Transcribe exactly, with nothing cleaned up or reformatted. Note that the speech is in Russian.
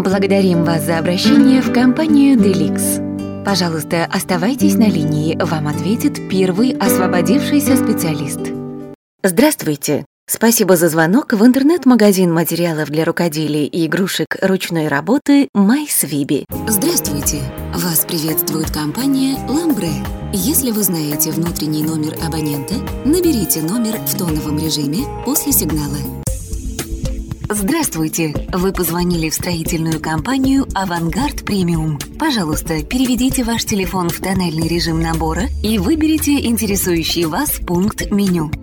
Благодарим вас за обращение в компанию Деликс. Пожалуйста, оставайтесь на линии, вам ответит первый освободившийся специалист. Здравствуйте! Спасибо за звонок в интернет-магазин материалов для рукоделия и игрушек ручной работы MySwiby. Здравствуйте! Вас приветствует компания Lambre. Если вы знаете внутренний номер абонента, наберите номер в тоновом режиме после сигнала. Здравствуйте! Вы позвонили в строительную компанию «Авангард Премиум». Пожалуйста, переведите ваш телефон в тональный режим набора и выберите интересующий вас пункт меню.